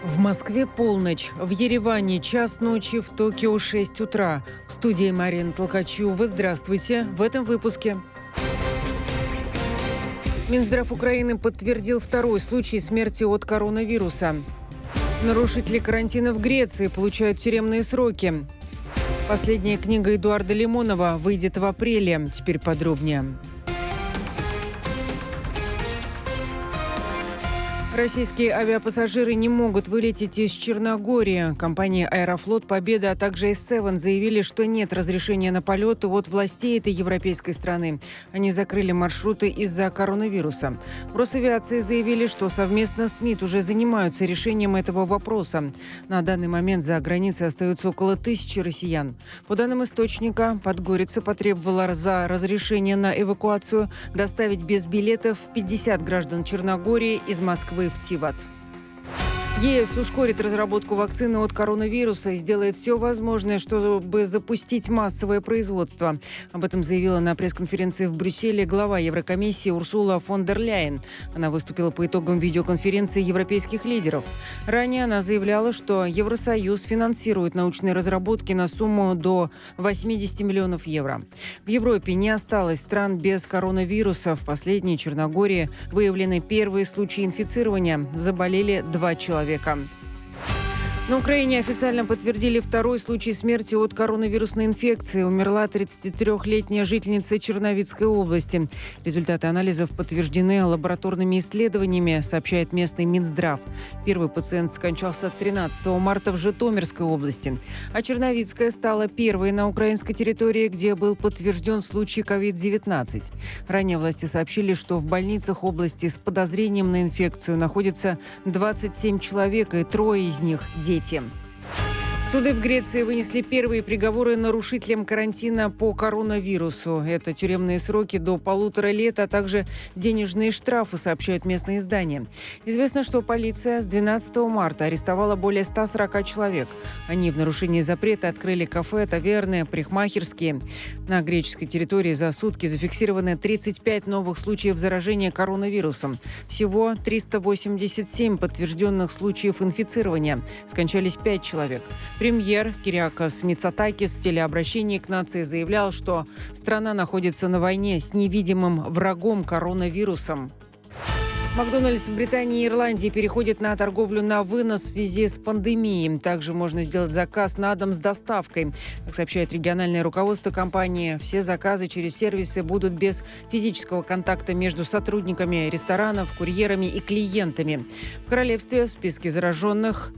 В Москве полночь, в Ереване час ночи, в Токио 6 утра. В студии Марина Толкачева. Здравствуйте. В этом выпуске. Минздрав Украины подтвердил второй случай смерти от коронавируса. Нарушители карантина в Греции получают тюремные сроки. Последняя книга Эдуарда Лимонова выйдет в апреле. Теперь подробнее. Российские авиапассажиры не могут вылететь из Черногории. Компании «Аэрофлот», «Победа», а также S7 заявили, что нет разрешения на полеты от властей этой европейской страны. Они закрыли маршруты из-за коронавируса. В Росавиации заявили, что совместно с МИД уже занимаются решением этого вопроса. На данный момент за границей остается около 1000 россиян. По данным источника, Подгорица потребовала за разрешение на эвакуацию доставить без билетов 50 граждан Черногории из Москвы в Тиват. ЕС ускорит разработку вакцины от коронавируса и сделает все возможное, чтобы запустить массовое производство. Об этом заявила на пресс-конференции в Брюсселе глава Еврокомиссии Урсула фон дер Ляйен. Она выступила по итогам видеоконференции европейских лидеров. Ранее она заявляла, что Евросоюз финансирует научные разработки на сумму до 80 миллионов евро. В Европе не осталось стран без коронавируса. В последней Черногории выявлены первые случаи инфицирования. Заболели 2 человека. На Украине официально подтвердили второй случай смерти от коронавирусной инфекции. Умерла 33-летняя жительница Черновицкой области. Результаты анализов подтверждены лабораторными исследованиями, сообщает местный Минздрав. Первый пациент скончался 13 марта в Житомирской области. А Черновицкая стала первой на украинской территории, где был подтвержден случай COVID-19. Ранее власти сообщили, что в больницах области с подозрением на инфекцию находится 27 человек, и 3 из них – дети. Суды в Греции вынесли первые приговоры нарушителям карантина по коронавирусу. Это тюремные сроки до 1,5 лет, а также денежные штрафы, сообщают местные издания. Известно, что полиция с 12 марта арестовала более 140 человек. Они в нарушении запрета открыли кафе, таверны, парикмахерские. На греческой территории за сутки зафиксированы 35 новых случаев заражения коронавирусом. Всего 387 подтвержденных случаев инфицирования. Скончались 5 человек. Премьер Кириакос Мицотакис в телеобращении к нации заявлял, что страна находится на войне с невидимым врагом коронавирусом. Макдональдс в Британии и Ирландии переходит на торговлю на вынос в связи с пандемией. Также можно сделать заказ на дом с доставкой. Как сообщает региональное руководство компании, все заказы через сервисы будут без физического контакта между сотрудниками ресторанов, курьерами и клиентами. В королевстве в списке зараженных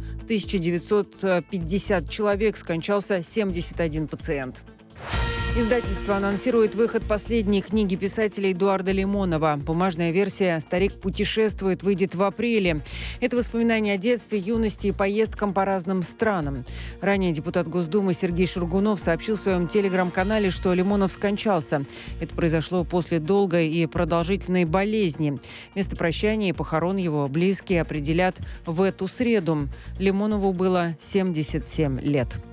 1950 человек, скончался 71 пациент. Издательство анонсирует выход последней книги писателя Эдуарда Лимонова. Бумажная версия «Старик путешествует» выйдет в апреле. Это воспоминания о детстве, юности и поездкам по разным странам. Ранее депутат Госдумы Сергей Шургунов сообщил в своем телеграм-канале, что Лимонов скончался. Это произошло после долгой и продолжительной болезни. Место прощания и похорон его близкие определят в эту среду. Лимонову было 77 лет.